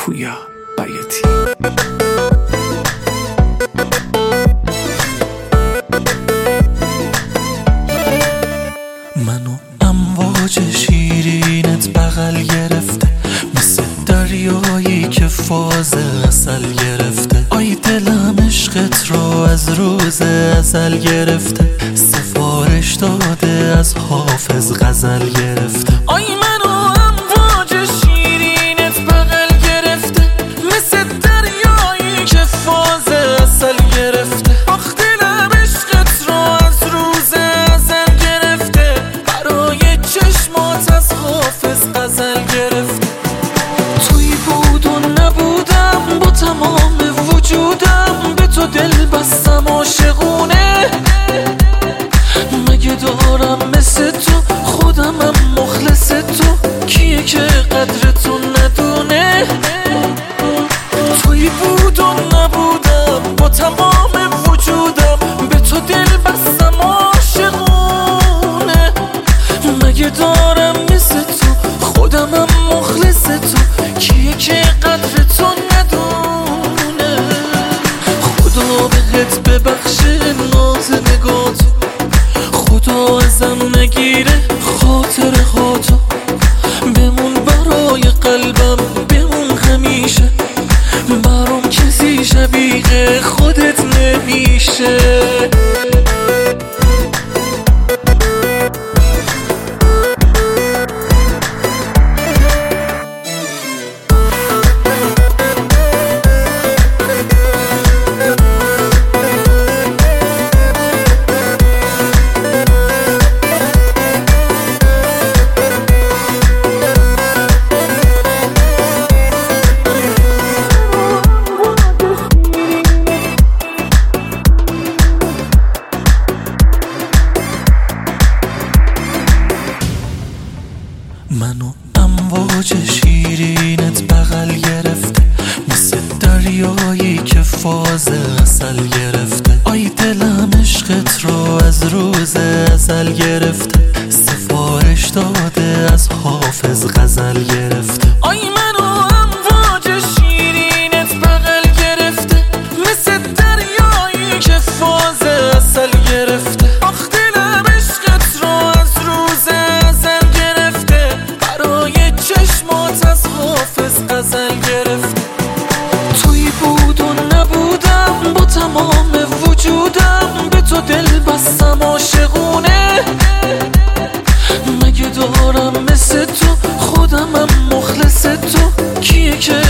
پویا بیاتی. منو امواج شیرینت بغل گرفته، مثل دریایی که فاز عسل گرفته. آی دلم عشقت رو از روز ازل گرفته، سفارش داده از حافظ غزل گرفته. آی منو امواج شیرینت بغل گرفته، مثل دریایی که فاز عسل گرفته. آخ دلم عشقت رو از روز ازل گرفته، برای چشمات از حافظ غزل گرفته. توی بود و نبودم، با تمام وجودم به تو دل بستم عاشقونه. مگه دارم مثل تو خودمم مخلص تو، کیه که قدر تو ندونه؟ توی بود و نبودم، با تمام وجودم به تو دل بستم عاشقونه. مگه دارم مثل تو خودمم مخلص تو، کیه که قدر تو ندونه؟ خدا بهت ببخشه ناز نگاتو، خدا ازم نگیره خاطر هاتو. بمون برای قلبم، بمون همیشه، برام کسی شبیه خودت نمیشه. منو امواج شیرینت بغل گرفته، مثل دریایی که فاز عسل گرفته. آی دلم عشقت رو از روز ازل گرفته، سفارش داده از حافظ غزل گرفته. آی منو امواج شیرینت بغل گرفته، مثل دریایی که فاز عسل گرفته. آخ دلم عشقت رو از روز ازل گرفته، برای چشمات از حافظ غزل گرفته. توی بود و نبودم، با تمام وجودم به تو دل بستم عاشقونه. مگه دارم مثل تو خودمم مخلص تو، کیه که